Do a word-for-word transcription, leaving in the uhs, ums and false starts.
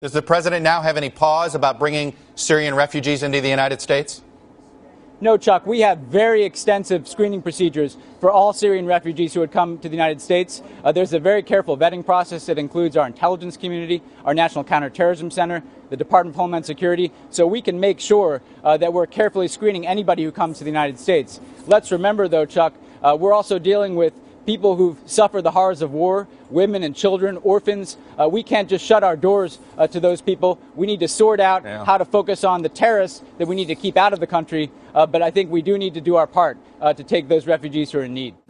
Does the president now have any pause about bringing Syrian refugees into the United States? No, Chuck. We have very extensive screening procedures for all Syrian refugees who would come to the United States. Uh, there's a very careful vetting process that includes our intelligence community, our National Counterterrorism Center, the Department of Homeland Security, so we can make sure uh, that we're carefully screening anybody who comes to the United States. Let's remember, though, Chuck, uh, we're also dealing with people who've suffered the horrors of war, women and children, orphans. Uh, we can't just shut our doors uh, to those people. We need to sort out yeah. how to focus on the terrorists that we need to keep out of the country. Uh, but I think we do need to do our part uh, to take those refugees who are in need.